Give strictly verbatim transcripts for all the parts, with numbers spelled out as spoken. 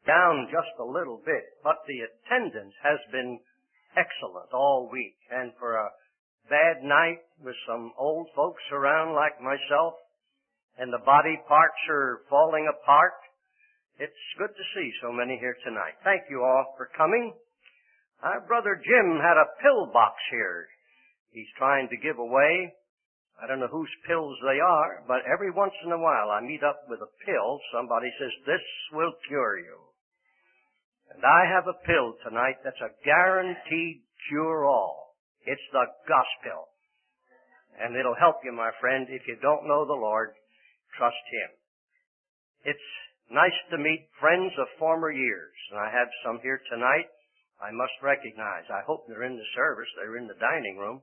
down just a little bit, but the attendance has been excellent all week. And for a bad night with some old folks around like myself, and the body parts are falling apart, it's good to see so many here tonight. Thank you all for coming. Our brother Jim had a pill box here. He's trying to give away. I don't know whose pills they are, but every once in a while I meet up with a pill. Somebody says, this will cure you. And I have a pill tonight that's a guaranteed cure-all. It's the gospel. And it'll help you, my friend. If you don't know the Lord, trust Him. It's nice to meet friends of former years. And I have some here tonight I must recognize. I hope they're in the service. They're in the dining room.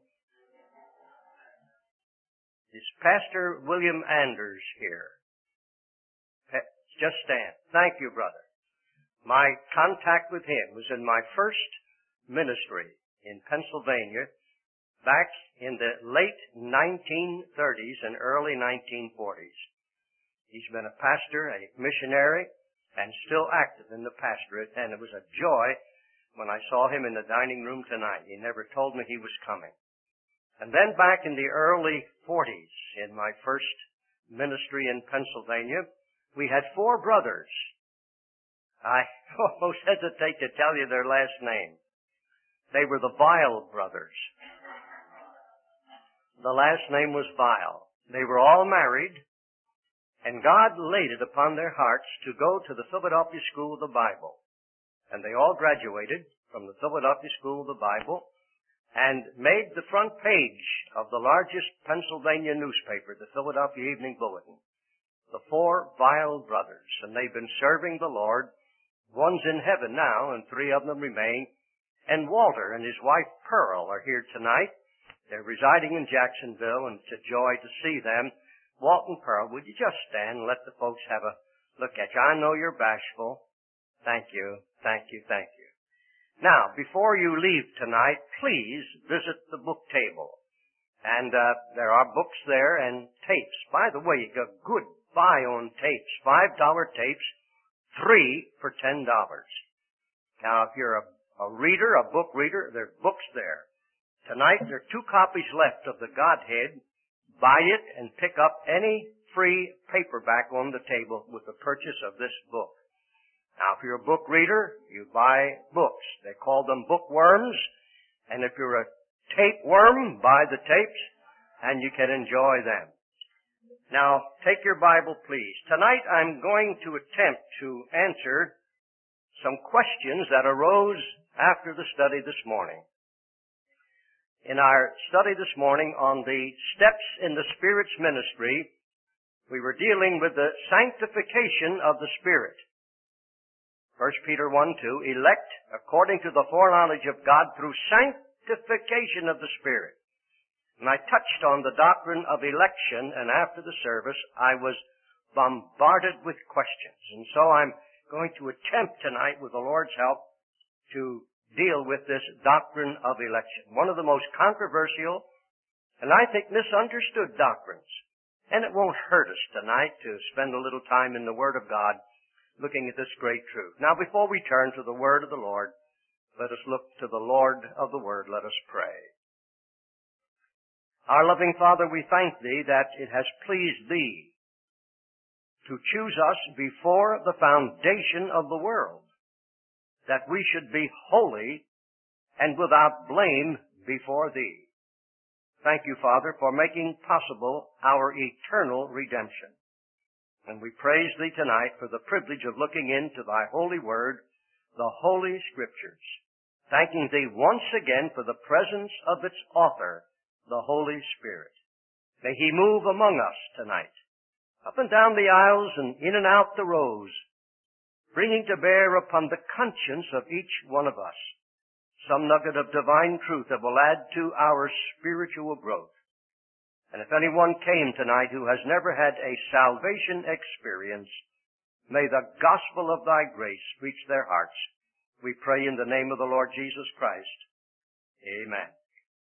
Is Pastor William Anders here? Just stand. Thank you, brother. My contact with him was in my first ministry in Pennsylvania back in the late nineteen thirties and early nineteen forties. He's been a pastor, a missionary, and still active in the pastorate, and it was a joy when I saw him in the dining room tonight. He never told me he was coming. And then back in the early forties, in my first ministry in Pennsylvania, we had four brothers. I almost hesitate to tell you their last name. They were the Vile brothers. The last name was Vile. They were all married, and God laid it upon their hearts to go to the Philadelphia School of the Bible. And they all graduated from the Philadelphia School of the Bible and made the front page of the largest Pennsylvania newspaper, the Philadelphia Evening Bulletin. The four Vile brothers, and they've been serving the Lord. One's in heaven now, and three of them remain. And Walter and his wife Pearl are here tonight. They're residing in Jacksonville, and it's a joy to see them. Walt and Pearl, would you just stand and let the folks have a look at you? I know you're bashful. Thank you, thank you, thank you. Now, before you leave tonight, please visit the book table. And uh, there are books there and tapes. By the way, you got good buy on tapes, five dollar tapes, three for ten dollars. Now, if you're a, a reader, a book reader, there's books there. Tonight, there are two copies left of the Godhead. Buy it and pick up any free paperback on the table with the purchase of this book. Now, if you're a book reader, you buy books. They call them bookworms. And if you're a tapeworm, buy the tapes, and you can enjoy them. Now, take your Bible, please. Tonight, I'm going to attempt to answer some questions that arose after the study this morning. In our study this morning on the steps in the Spirit's ministry, we were dealing with the sanctification of the Spirit. First Peter one two, elect according to the foreknowledge of God through sanctification of the Spirit. And I touched on the doctrine of election, and after the service, I was bombarded with questions. And so I'm going to attempt tonight, with the Lord's help, to deal with this doctrine of election. One of the most controversial, and I think misunderstood doctrines. And it won't hurt us tonight to spend a little time in the Word of God looking at this great truth. Now, before we turn to the Word of the Lord, let us look to the Lord of the Word. Let us pray. Our loving Father, we thank Thee that it has pleased Thee to choose us before the foundation of the world, that we should be holy and without blame before Thee. Thank you, Father, for making possible our eternal redemption. And we praise Thee tonight for the privilege of looking into Thy holy Word, the Holy Scriptures, thanking Thee once again for the presence of its author, the Holy Spirit. May He move among us tonight, up and down the aisles and in and out the rows, bringing to bear upon the conscience of each one of us some nugget of divine truth that will add to our spiritual growth. And if anyone came tonight who has never had a salvation experience, may the gospel of Thy grace reach their hearts. We pray in the name of the Lord Jesus Christ. Amen.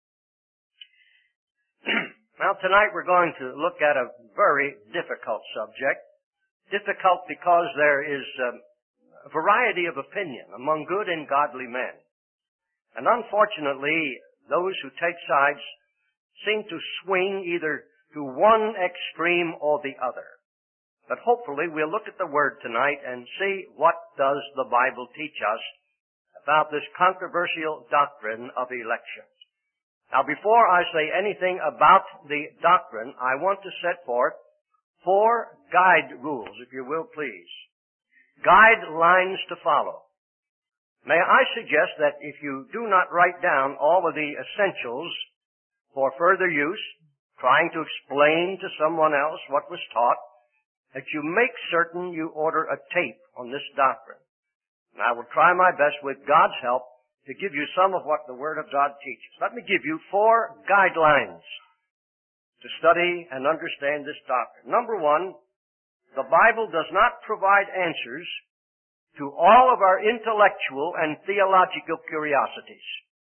Now, tonight we're going to look at a very difficult subject. Difficult because there is um, a variety of opinion among good and godly men. And unfortunately, those who take sides seem to swing either to one extreme or the other. But hopefully we'll look at the Word tonight and see what does the Bible teach us about this controversial doctrine of election. Now, before I say anything about the doctrine, I want to set forth four guide rules, if you will, please. Guidelines to follow. May I suggest that if you do not write down all of the essentials for further use, trying to explain to someone else what was taught, that you make certain you order a tape on this doctrine. And I will try my best with God's help to give you some of what the Word of God teaches. Let me give you four guidelines to study and understand this doctrine. Number one, the Bible does not provide answers to all of our intellectual and theological curiosities.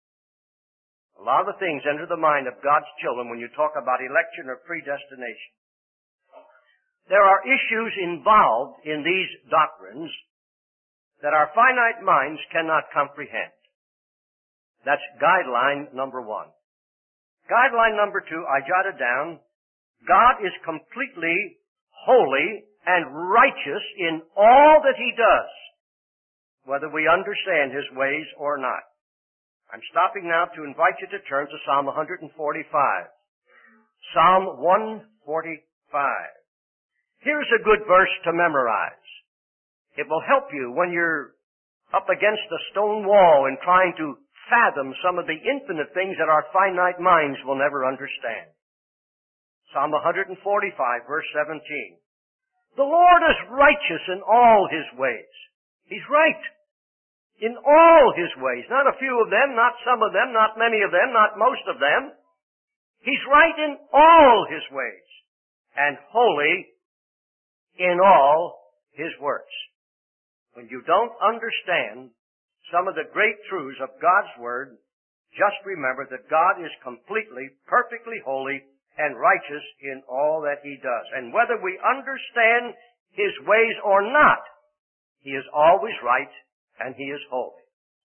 A lot of the things enter the mind of God's children when you talk about election or predestination. There are issues involved in these doctrines that our finite minds cannot comprehend. That's guideline number one. Guideline number two, I jotted down, God is completely holy and righteous in all that He does, whether we understand His ways or not. I'm stopping now to invite you to turn to Psalm one forty-five. Psalm one forty-five. Here's a good verse to memorize. It will help you when you're up against a stone wall and trying to fathom some of the infinite things that our finite minds will never understand. Psalm one forty-five, verse seventeen. The Lord is righteous in all His ways. He's right in all His ways. Not a few of them, not some of them, not many of them, not most of them. He's right in all His ways and holy in all His works. When you don't understand some of the great truths of God's Word, just remember that God is completely, perfectly holy and righteous in all that He does. And whether we understand His ways or not, He is always right and He is holy.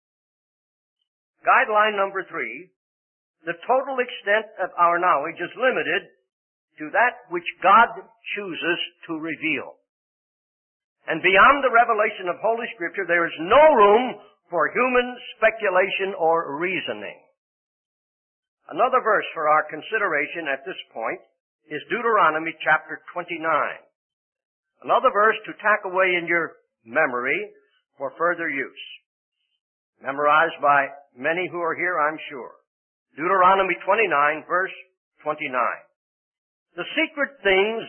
Guideline number three, the total extent of our knowledge is limited to that which God chooses to reveal. And beyond the revelation of Holy Scripture, there is no room for human speculation or reasoning. Another verse for our consideration at this point is Deuteronomy chapter twenty-nine. Another verse to tack away in your memory for further use. Memorized by many who are here, I'm sure. Deuteronomy twenty-nine, verse twenty-nine. The secret things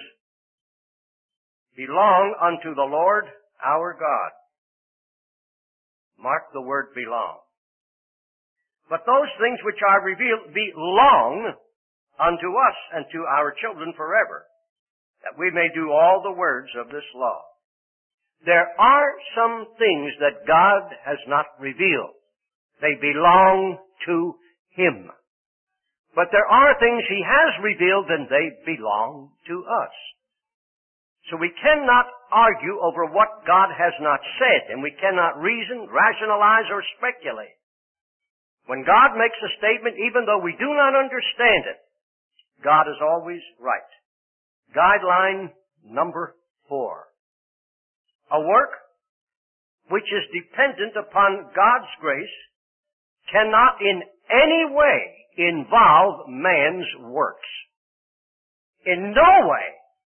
belong unto the Lord our God. Mark the word belong. But those things which are revealed belong unto us and to our children forever, that we may do all the words of this law. There are some things that God has not revealed. They belong to Him. But there are things He has revealed and they belong to us. So we cannot argue over what God has not said, and we cannot reason, rationalize, or speculate. When God makes a statement, even though we do not understand it, God is always right. Guideline number four. A work which is dependent upon God's grace cannot in any way involve man's works. In no way.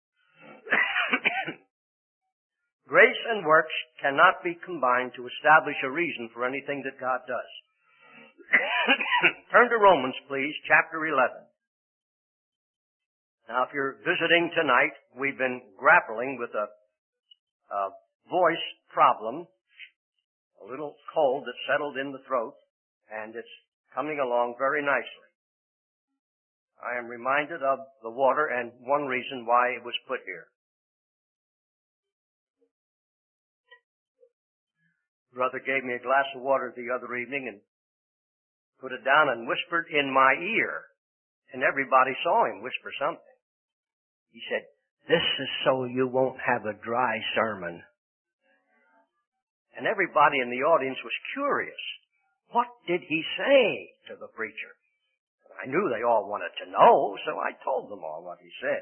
Grace and works cannot be combined to establish a reason for anything that God does. Turn to Romans, please, chapter eleven. Now, if you're visiting tonight, we've been grappling with a, a voice problem, a little cold that settled in the throat, and it's coming along very nicely. I am reminded of the water and one reason why it was put here. Brother gave me a glass of water the other evening and put it down and whispered in my ear. And everybody saw him whisper something. He said, "This is so you won't have a dry sermon." And everybody in the audience was curious. What did he say to the preacher? I knew they all wanted to know, so I told them all what he said.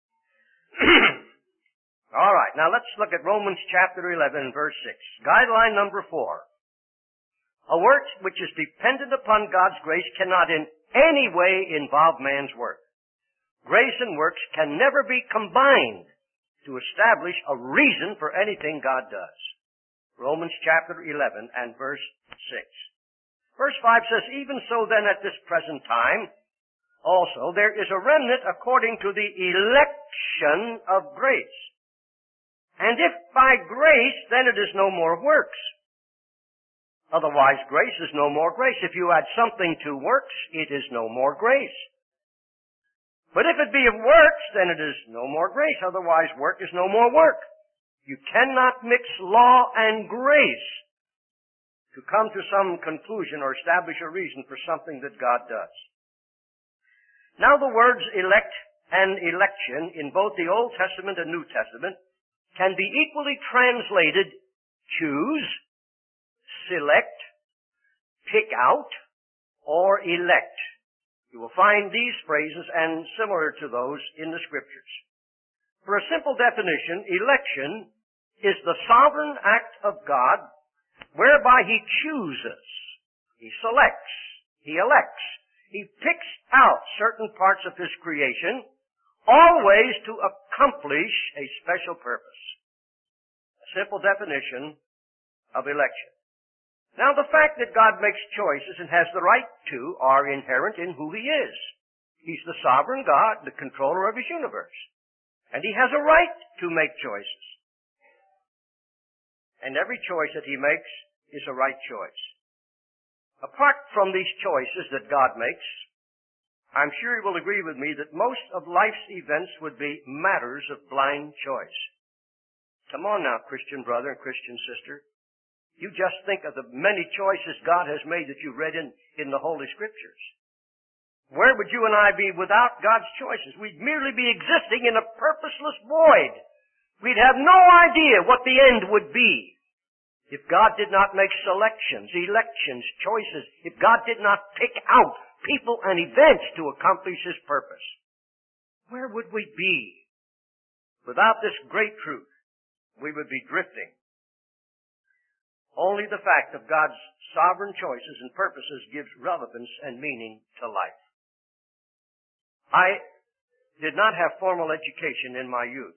All right, now let's look at Romans chapter eleven, verse six. Guideline number four. A work which is dependent upon God's grace cannot in any way involve man's work. Grace and works can never be combined to establish a reason for anything God does. Romans chapter eleven and verse six. Verse five says, even so then at this present time, also there is a remnant according to the election of grace. And if by grace, then it is no more works. Otherwise, grace is no more grace. If you add something to works, it is no more grace. But if it be of works, then it is no more grace. Otherwise, work is no more work. You cannot mix law and grace to come to some conclusion or establish a reason for something that God does. Now the words elect and election in both the Old Testament and New Testament can be equally translated choose, select, pick out, or elect. You will find these phrases and similar to those in the Scriptures. For a simple definition, election is the sovereign act of God whereby He chooses, He selects, He elects, He picks out certain parts of His creation, always to accomplish a special purpose. A simple definition of election. Now, the fact that God makes choices and has the right to are inherent in who He is. He's the sovereign God, the controller of His universe. And He has a right to make choices. And every choice that He makes is a right choice. Apart from these choices that God makes, I'm sure you will agree with me that most of life's events would be matters of blind choice. Come on now, Christian brother and Christian sister. You just think of the many choices God has made that you read in, in the Holy Scriptures. Where would you and I be without God's choices? We'd merely be existing in a purposeless void. We'd have no idea what the end would be if God did not make selections, elections, choices, if God did not pick out people and events to accomplish His purpose. Where would we be? Without this great truth, we would be drifting. Only the fact of God's sovereign choices and purposes gives relevance and meaning to life. I did not have formal education in my youth.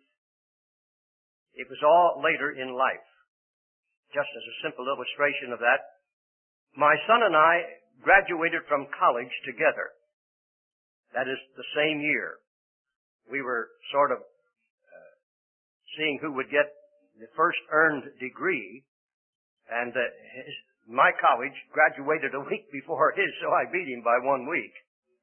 It was all later in life. Just as a simple illustration of that, my son and I graduated from college together. That is the same year. We were sort of uh, seeing who would get the first earned degree, and uh, his, my college graduated a week before his, so I beat him by one week.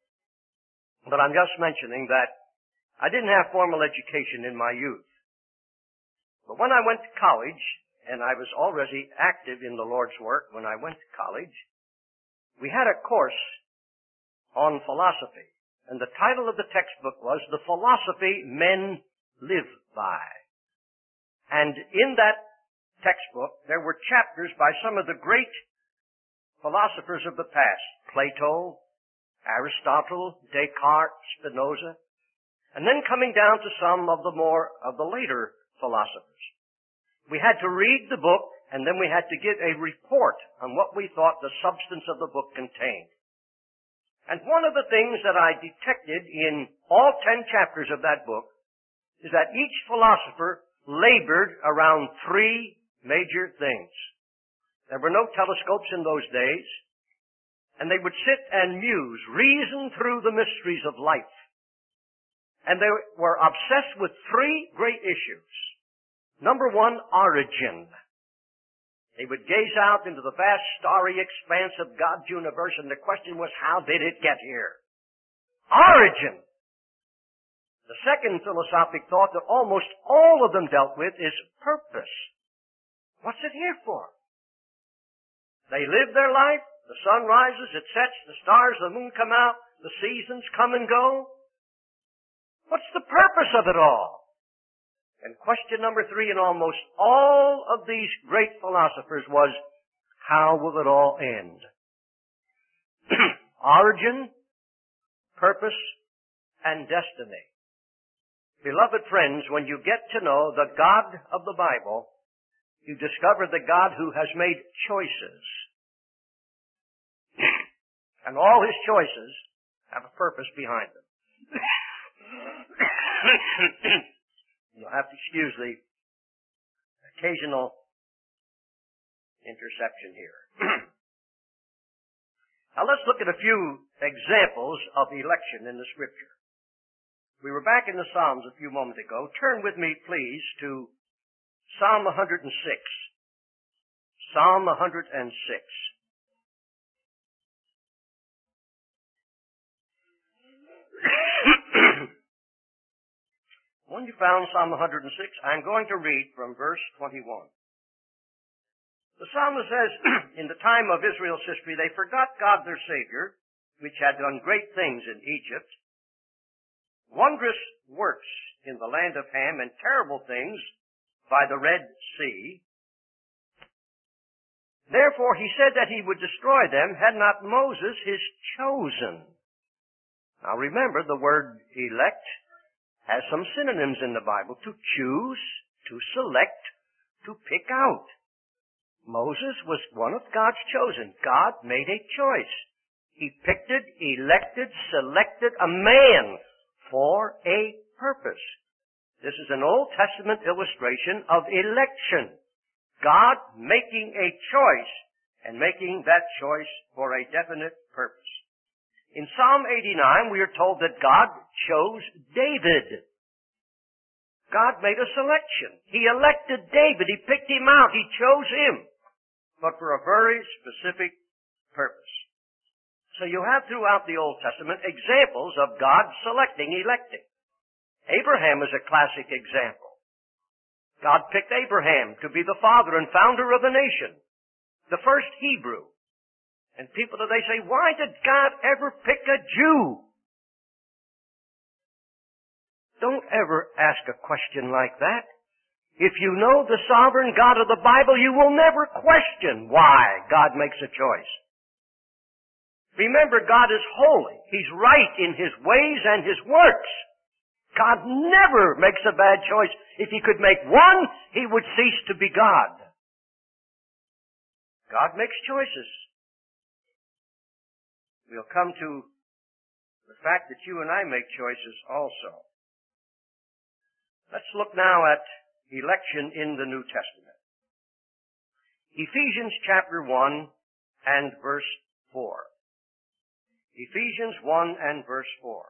But I'm just mentioning that I didn't have formal education in my youth. But when I went to college, and I was already active in the Lord's work when I went to college, we had a course on philosophy. And the title of the textbook was The Philosophy Men Live By. And in that textbook, there were chapters by some of the great philosophers of the past. Plato, Aristotle, Descartes, Spinoza. And then coming down to some of the more of the later philosophers. We had to read the book, and then we had to give a report on what we thought the substance of the book contained. And one of the things that I detected in all ten chapters of that book is that each philosopher labored around three major things. There were no telescopes in those days, and they would sit and muse, reason through the mysteries of life. And they were obsessed with three great issues. Number one, origin. They would gaze out into the vast starry expanse of God's universe, and the question was, how did it get here? Origin. The second philosophic thought that almost all of them dealt with is purpose. What's it here for? They live their life, the sun rises, it sets, the stars, the moon come out, the seasons come and go. What's the purpose of it all? And question number three in almost all of these great philosophers was, how will it all end? Origin, purpose, and destiny. Beloved friends, when you get to know the God of the Bible, you discover the God who has made choices. And all his choices have a purpose behind them. You'll have to excuse the occasional interception here. Now let's look at a few examples of election in the Scripture. We were back in the Psalms a few moments ago. Turn with me, please, to Psalm one hundred six. Psalm one hundred six. When you found Psalm one hundred six, I'm going to read from verse twenty-one. The psalmist says, in the time of Israel's history, they forgot God their Savior, which had done great things in Egypt, wondrous works in the land of Ham, and terrible things by the Red Sea. Therefore he said that he would destroy them, had not Moses his chosen. Now remember, the word elect has some synonyms in the Bible. To choose, to select, to pick out. Moses was one of God's chosen. God made a choice. He picked it, elected, selected a man for a purpose. This is an Old Testament illustration of election. God making a choice and making that choice for a definite purpose. In Psalm eighty-nine, we are told that God chose David. God made a selection. He elected David. He picked him out. He chose him, but for a very specific purpose. So you have throughout the Old Testament examples of God selecting, electing. Abraham is a classic example. God picked Abraham to be the father and founder of a nation, the first Hebrew. And people today say, why did God ever pick a Jew? Don't ever ask a question like that. If you know the sovereign God of the Bible, you will never question why God makes a choice. Remember, God is holy. He's right in His ways and His works. God never makes a bad choice. If He could make one, He would cease to be God. God makes choices. We'll come to the fact that you and I make choices also. Let's look now at election in the New Testament. Ephesians chapter one and verse four. Ephesians one and verse four.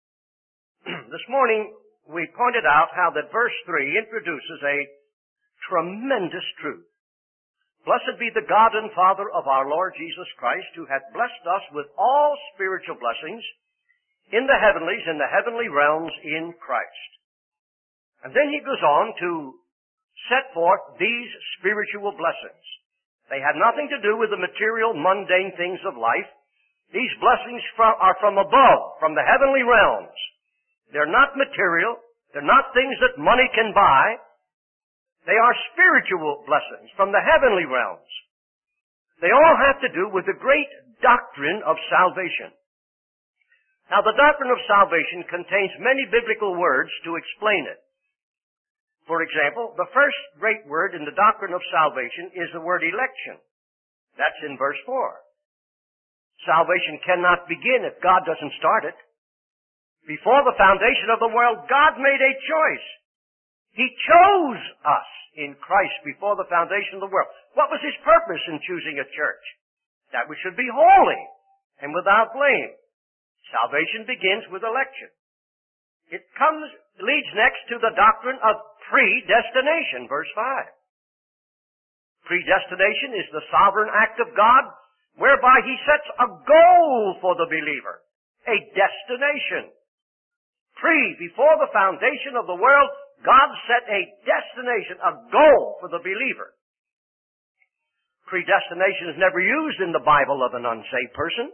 This morning we pointed out how that verse three introduces a tremendous truth. Blessed be the God and Father of our Lord Jesus Christ, who hath blessed us with all spiritual blessings in the heavenlies, in the heavenly realms in Christ. And then he goes on to set forth these spiritual blessings. They have nothing to do with the material, mundane things of life. These blessings are from above, from the heavenly realms. They're not material. They're not things that money can buy. They are spiritual blessings from the heavenly realms. They all have to do with the great doctrine of salvation. Now, the doctrine of salvation contains many biblical words to explain it. For example, the first great word in the doctrine of salvation is the word election. That's in verse four. Salvation cannot begin if God doesn't start it. Before the foundation of the world, God made a choice. He chose us in Christ before the foundation of the world. What was His purpose in choosing a church? That we should be holy and without blame. Salvation begins with election. It comes, leads next to the doctrine of predestination, verse five. Predestination is the sovereign act of God whereby He sets a goal for the believer, a destination. Pre, before the foundation of the world, God set a destination, a goal for the believer. Predestination is never used in the Bible of an unsaved person.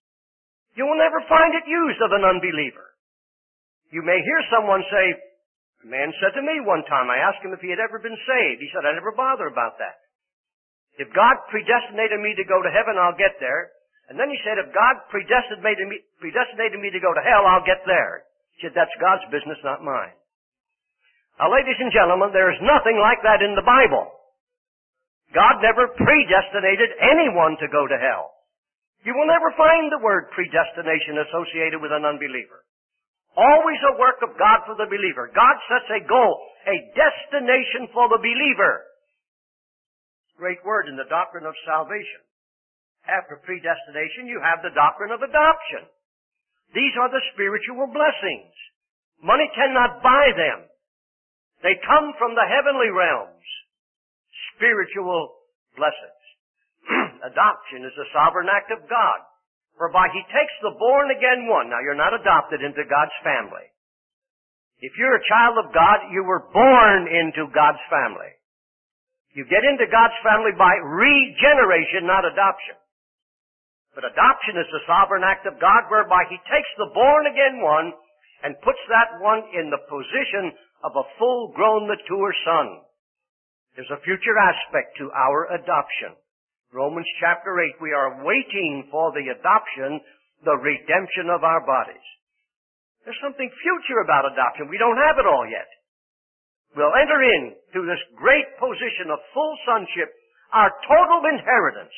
You will never find it used of an unbeliever. You may hear someone say, A man said to me one time, I asked him if he had ever been saved. He said, I never bother about that. If God predestinated me to go to heaven, I'll get there. And then he said, if God predestinated me, predestinated me to go to hell, I'll get there. He said, that's God's business, not mine. Now, ladies and gentlemen, there is nothing like that in the Bible. God never predestinated anyone to go to hell. You will never find the word predestination associated with an unbeliever. Always a work of God for the believer. God sets a goal, a destination for the believer. Great word in the doctrine of salvation. After predestination, you have the doctrine of adoption. These are the spiritual blessings. Money cannot buy them. They come from the heavenly realms. Spiritual blessings. Adoption is a sovereign act of God, whereby He takes the born-again one. Now, you're not adopted into God's family. If you're a child of God, you were born into God's family. You get into God's family by regeneration, not adoption. But adoption is the sovereign act of God, whereby He takes the born-again one and puts that one in the position of a full-grown, mature son. There's a future aspect to our adoption. Romans chapter eight, we are waiting for the adoption, the redemption of our bodies. There's something future about adoption. We don't have it all yet. We'll enter into this great position of full sonship, our total inheritance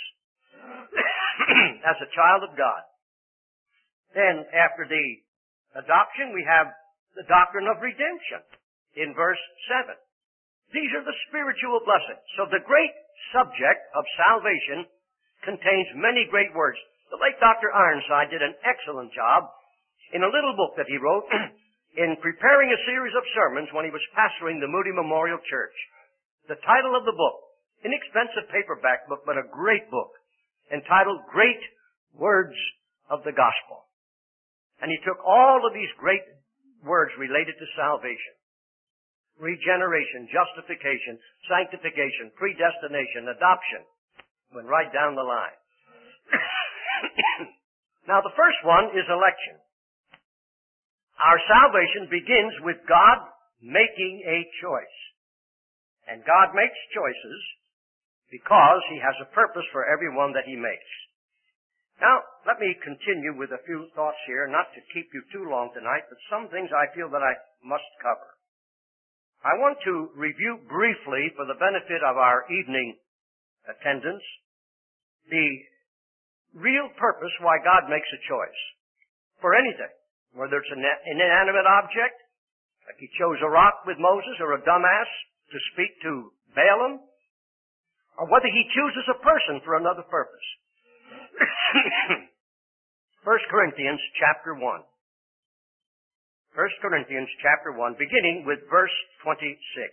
as a child of God. Then, after the adoption, we have the doctrine of redemption in verse seven. These are the spiritual blessings. So the great subject of salvation contains many great words. The late Doctor Ironside did an excellent job in a little book that he wrote in preparing a series of sermons when he was pastoring the Moody Memorial Church. The title of the book, inexpensive paperback book, but a great book, entitled Great Words of the Gospel. And he took all of these great words related to salvation. Regeneration, justification, sanctification, predestination, adoption. Went right down the line. Now the first one is election. Our salvation begins with God making a choice. And God makes choices because He has a purpose for every one that He makes. Now, let me continue with a few thoughts here, not to keep you too long tonight, but some things I feel that I must cover. I want to review briefly, for the benefit of our evening attendance, the real purpose why God makes a choice for anything, whether it's an inanimate object, like He chose a rock with Moses, or a dumbass to speak to Balaam, or whether He chooses a person for another purpose. First Corinthians chapter one. First Corinthians chapter one, beginning with verse twenty-six.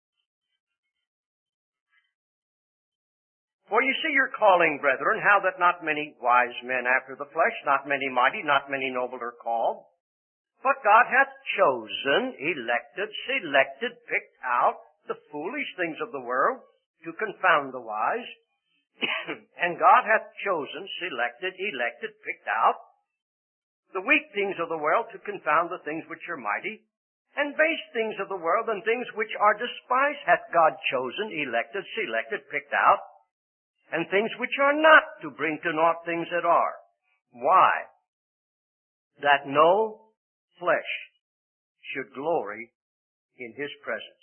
For you see your calling, brethren, how that not many wise men after the flesh, not many mighty, not many noble are called. But God hath chosen, elected, selected, picked out the foolish things of the world to confound the wise. And God hath chosen, selected, elected, picked out the weak things of the world to confound the things which are mighty, and base things of the world and things which are despised hath God chosen, elected, selected, picked out, and things which are not, to bring to naught things that are. Why? That no flesh should glory in His presence.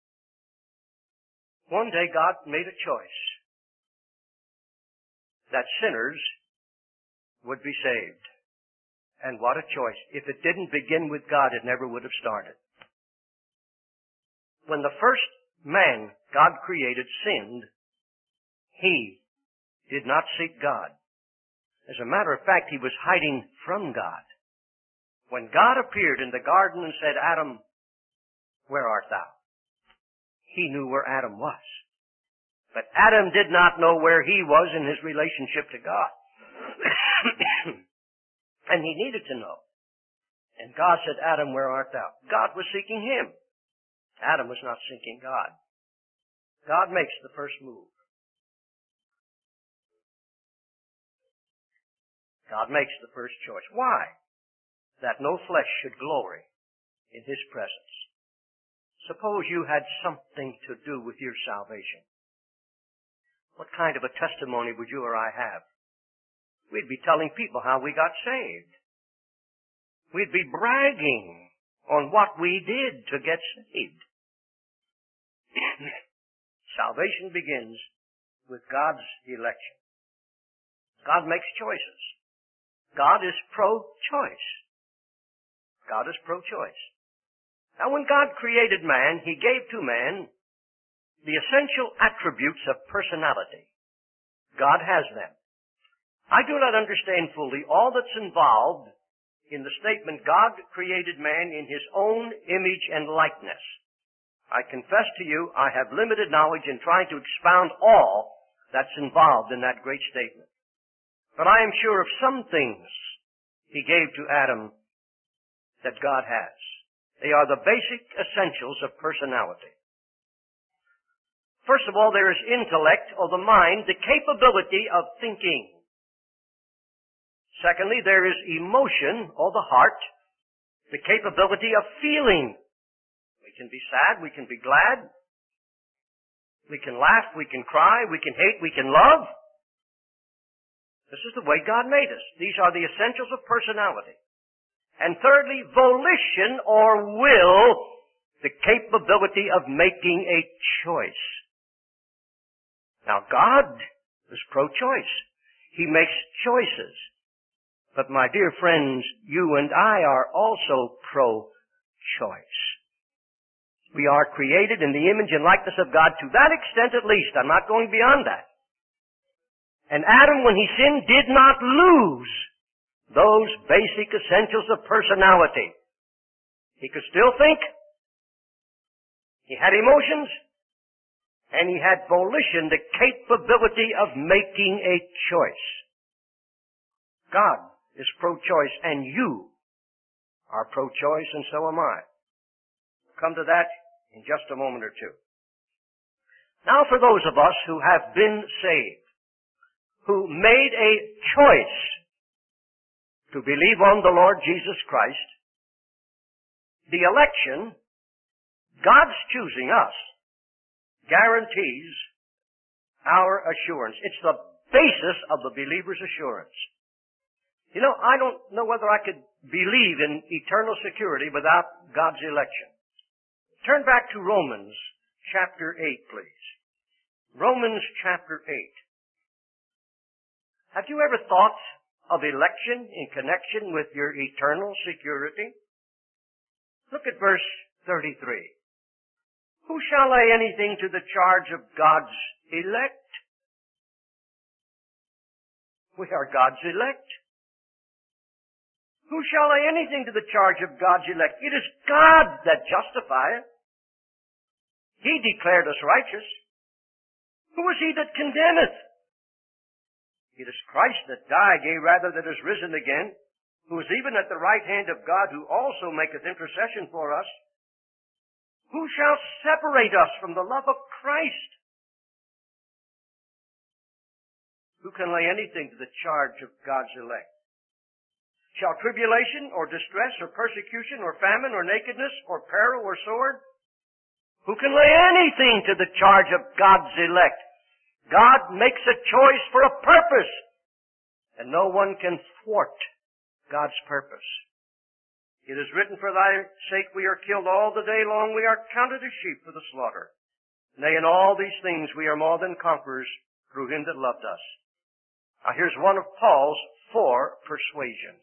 One day God made a choice that sinners would be saved. And what a choice. If it didn't begin with God, it never would have started. When the first man God created sinned, he did not seek God. As a matter of fact, he was hiding from God. When God appeared in the garden and said, Adam, where art thou? He knew where Adam was. But Adam did not know where he was in his relationship to God. And he needed to know. And God said, Adam, where art thou? God was seeking him. Adam was not seeking God. God makes the first move. God makes the first choice. Why? That no flesh should glory in His presence. Suppose you had something to do with your salvation. What kind of a testimony would you or I have? We'd be telling people how we got saved. We'd be bragging on what we did to get saved. Salvation begins with God's election. God makes choices. God is pro-choice. God is pro-choice. Now, when God created man, He gave to man the essential attributes of personality. God has them. I do not understand fully all that's involved in the statement, God created man in His own image and likeness. I confess to you, I have limited knowledge in trying to expound all that's involved in that great statement. But I am sure of some things He gave to Adam that God has. They are the basic essentials of personality. First of all, there is intellect, or the mind, the capability of thinking. Secondly, there is emotion, or the heart, the capability of feeling. We can be sad, we can be glad, we can laugh, we can cry, we can hate, we can love. This is the way God made us. These are the essentials of personality. And thirdly, volition or will, the capability of making a choice. Now, God is pro-choice. He makes choices. But my dear friends, you and I are also pro-choice. We are created in the image and likeness of God to that extent at least. I'm not going beyond that. And Adam, when he sinned, did not lose those basic essentials of personality. He could still think. He had emotions. And he had volition, the capability of making a choice. God is pro-choice, and you are pro-choice, and so am I. We'll come to that in just a moment or two. Now, for those of us who have been saved, who made a choice to believe on the Lord Jesus Christ, the election, God's choosing us, guarantees our assurance. It's the basis of the believer's assurance. You know, I don't know whether I could believe in eternal security without God's election. Turn back to Romans chapter eight, please. Romans chapter eight. Have you ever thought of election in connection with your eternal security? Look at verse thirty-three. Who shall lay anything to the charge of God's elect? We are God's elect. Who shall lay anything to the charge of God's elect? It is God that justifieth. He declared us righteous. Who is he that condemneth? It is Christ that died, yea, rather that is risen again, who is even at the right hand of God, who also maketh intercession for us. Who shall separate us from the love of Christ? Who can lay anything to the charge of God's elect? Shall tribulation, or distress, or persecution, or famine, or nakedness, or peril, or sword? Who can lay anything to the charge of God's elect? God makes a choice for a purpose, and no one can thwart God's purpose. It is written, for thy sake we are killed all the day long, we are counted as sheep for the slaughter. Nay, in all these things we are more than conquerors through him that loved us. Now here's one of Paul's four persuasions.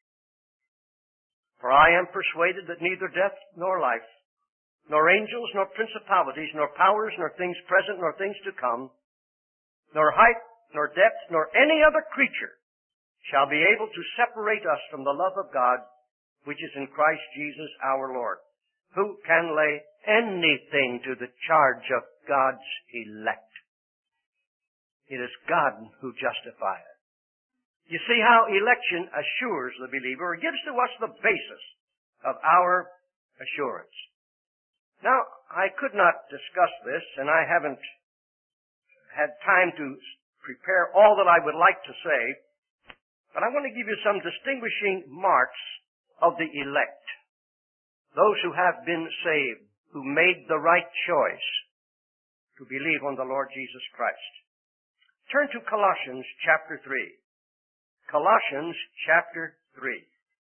For I am persuaded that neither death nor life, nor angels, nor principalities, nor powers, nor things present, nor things to come, nor height, nor depth, nor any other creature shall be able to separate us from the love of God, which is in Christ Jesus our Lord. Who can lay anything to the charge of God's elect? It is God who justifieth. You see how election assures the believer, or gives to us the basis of our assurance. Now, I could not discuss this, and I haven't had time to prepare all that I would like to say, but I want to give you some distinguishing marks of the elect. Those who have been saved, who made the right choice to believe on the Lord Jesus Christ. Turn to Colossians chapter three. Colossians chapter three.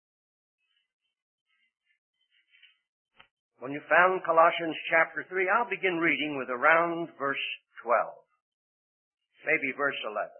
When you found Colossians chapter three, I'll begin reading with around verse twelve. Maybe verse eleven.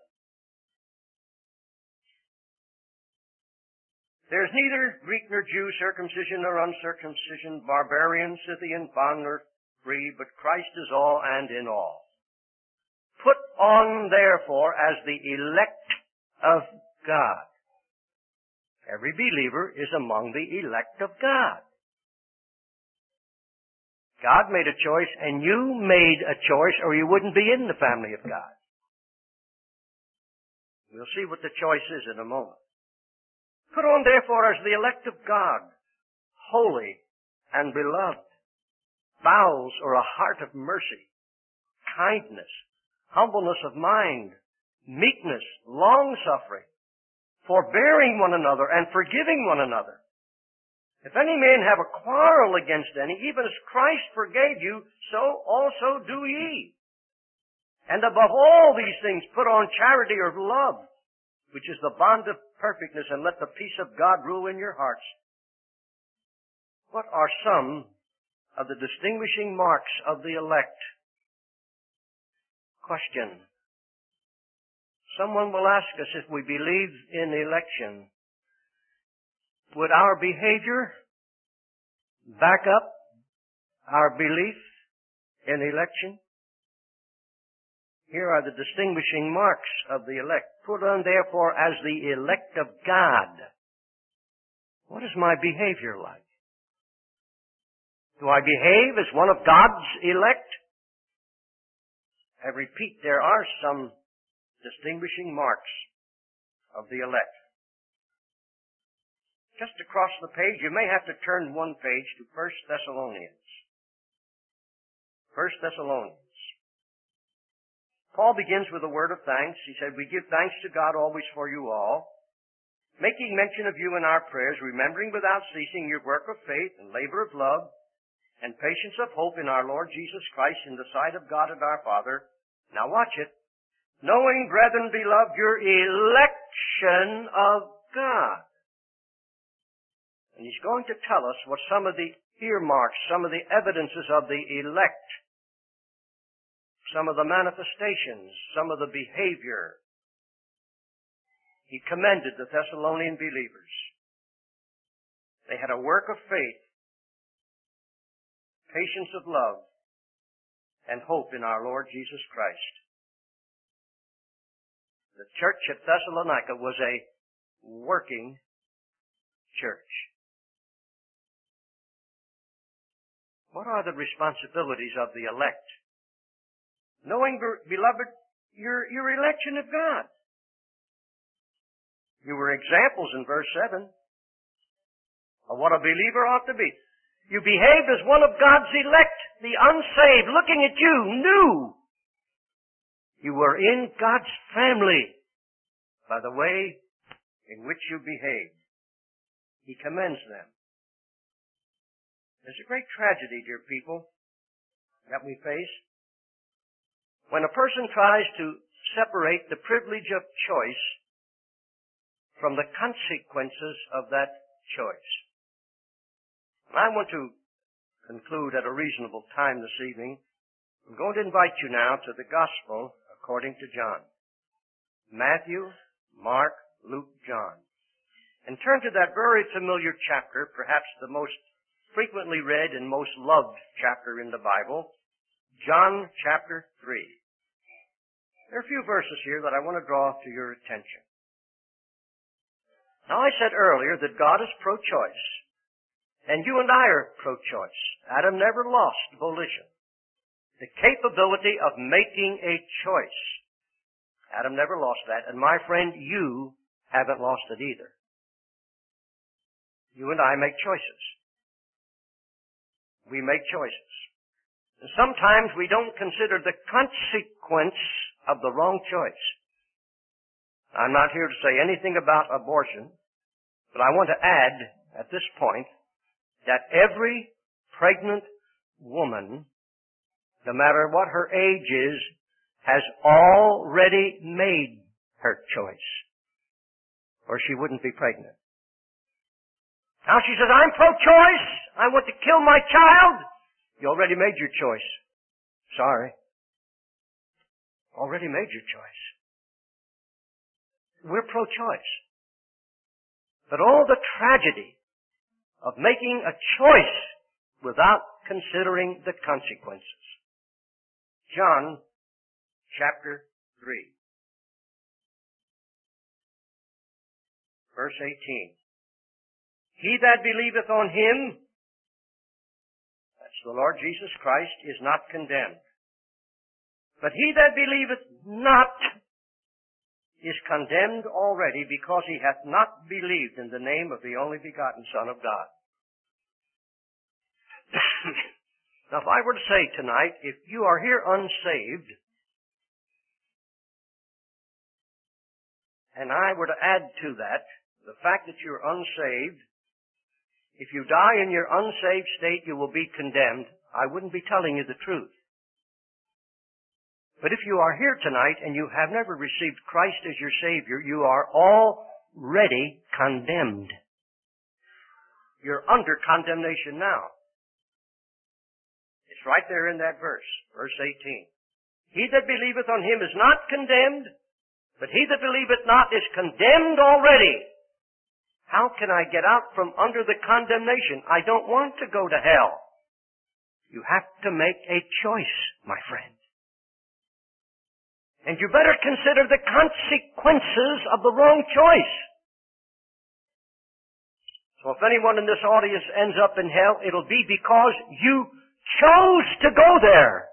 There's neither Greek nor Jew, circumcision nor uncircumcision, barbarian, Scythian, bond nor free, but Christ is all and in all. Put on, therefore, as the elect of God. Every believer is among the elect of God. God made a choice, and you made a choice, or you wouldn't be in the family of God. We'll see what the choice is in a moment. Put on, therefore, as the elect of God, holy and beloved, bowels or a heart of mercy, kindness, humbleness of mind, meekness, long-suffering, forbearing one another, and forgiving one another. If any man have a quarrel against any, even as Christ forgave you, so also do ye. And above all these things put on charity or love, which is the bond of perfectness, and let the peace of God rule in your hearts. What are some of the distinguishing marks of the elect? Question. Someone will ask us if we believe in election, would our behavior back up our belief in election? Here are the distinguishing marks of the elect. Put on, therefore, as the elect of God. What is my behavior like? Do I behave as one of God's elect? I repeat, there are some distinguishing marks of the elect. Just across the page, you may have to turn one page to First Thessalonians. First Thessalonians. Paul begins with a word of thanks. He said, we give thanks to God always for you all, making mention of you in our prayers, remembering without ceasing your work of faith and labor of love and patience of hope in our Lord Jesus Christ in the sight of God and our Father. Now watch it. Knowing, brethren beloved, your election of God. And he's going to tell us what some of the earmarks, some of the evidences of the elect, some of the manifestations, some of the behavior. He commended the Thessalonian believers. They had a work of faith, patience of love, and hope in our Lord Jesus Christ. The church at Thessalonica was a working church. What are the responsibilities of the elect? Knowing, beloved, your, your election of God. You were examples in verse seven of what a believer ought to be. You behaved as one of God's elect, the unsaved, looking at you, knew you were in God's family by the way in which you behaved. He commends them. There's a great tragedy, dear people, that we face when a person tries to separate the privilege of choice from the consequences of that choice. I want to conclude at a reasonable time this evening. I'm going to invite you now to the Gospel according to John. Matthew, Mark, Luke, John. And turn to that very familiar chapter, perhaps the most frequently read and most loved chapter in the Bible, John chapter three. There are a few verses here that I want to draw to your attention. Now, I said earlier that God is pro-choice, and you and I are pro-choice. Adam never lost volition, the capability of making a choice. Adam never lost that, and my friend, you haven't lost it either. You and I make choices. We make choices. And sometimes we don't consider the consequence of the wrong choice. I'm not here to say anything about abortion, but I want to add at this point that every pregnant woman, no matter what her age is, has already made her choice, or she wouldn't be pregnant. Now she says, I'm pro-choice. I want to kill my child. You already made your choice. Sorry. Already made your choice. We're pro-choice. But all the tragedy of making a choice without considering the consequences. John chapter three, verse eighteen. He that believeth on him, that's the Lord Jesus Christ, is not condemned. But he that believeth not is condemned already, because he hath not believed in the name of the only begotten Son of God. Now, if I were to say tonight, if you are here unsaved, and I were to add to that the fact that you're unsaved, if you die in your unsaved state, you will be condemned, I wouldn't be telling you the truth. But if you are here tonight and you have never received Christ as your Savior, you are already condemned. You're under condemnation now. It's right there in that verse, verse eighteen. He that believeth on him is not condemned, but he that believeth not is condemned already. How can I get out from under the condemnation? I don't want to go to hell. You have to make a choice, my friend. And you better consider the consequences of the wrong choice. So if anyone in this audience ends up in hell, it'll be because you chose to go there.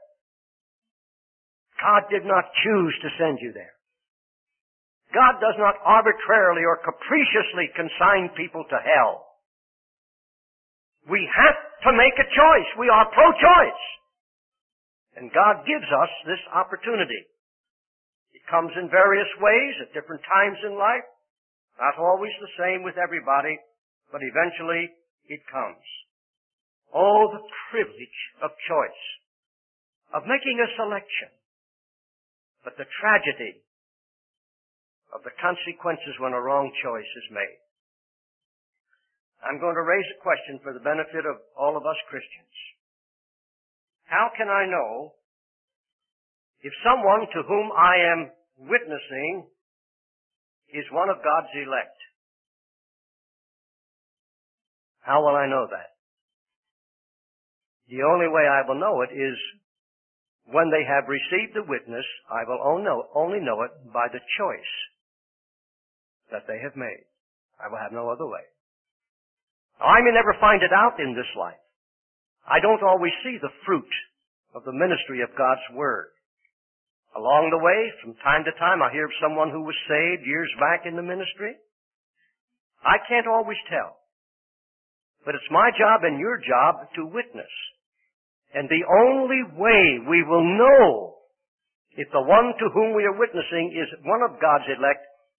God did not choose to send you there. God does not arbitrarily or capriciously consign people to hell. We have to make a choice. We are pro-choice. And God gives us this opportunity. It comes in various ways at different times in life. Not always the same with everybody, but eventually it comes. Oh, the privilege of choice, of making a selection. But the tragedy of the consequences when a wrong choice is made. I'm going to raise a question for the benefit of all of us Christians. How can I know if someone to whom I am witnessing is one of God's elect? How will I know that? The only way I will know it is when they have received the witness. I will only know it by the choice that they have made. I will have no other way. I may never find it out in this life. I don't always see the fruit of the ministry of God's Word. Along the way, from time to time, I hear of someone who was saved years back in the ministry. I can't always tell. But it's my job and your job to witness. And the only way we will know if the one to whom we are witnessing is one of God's elect,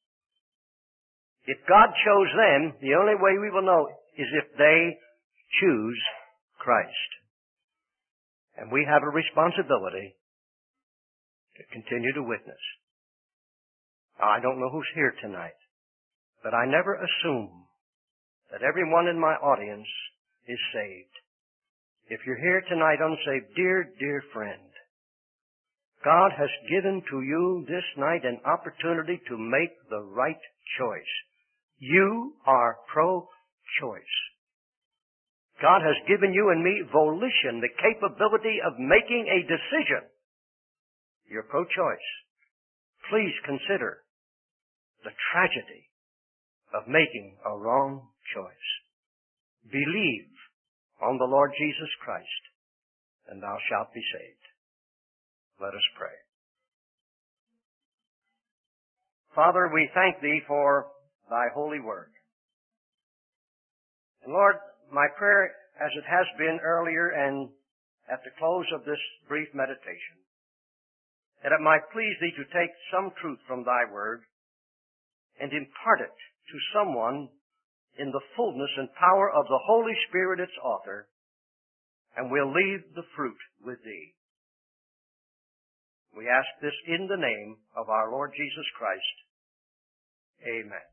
if God chose them, the only way we will know is if they choose Christ. And we have a responsibility to continue to witness. Now, I don't know who's here tonight, but I never assume that everyone in my audience is saved. If you're here tonight unsaved, dear, dear friend, God has given to you this night an opportunity to make the right choice. You are pro-choice. God has given you and me volition, the capability of making a decision. You're pro-choice. Please consider the tragedy of making a wrong choice. Believe on the Lord Jesus Christ, and thou shalt be saved. Let us pray. Father, we thank Thee for Thy holy word. And Lord, my prayer, as it has been earlier and at the close of this brief meditation, that it might please Thee to take some truth from Thy word and impart it to someone in the fullness and power of the Holy Spirit, its author, and will leave the fruit with thee. We ask this in the name of our Lord Jesus Christ. Amen.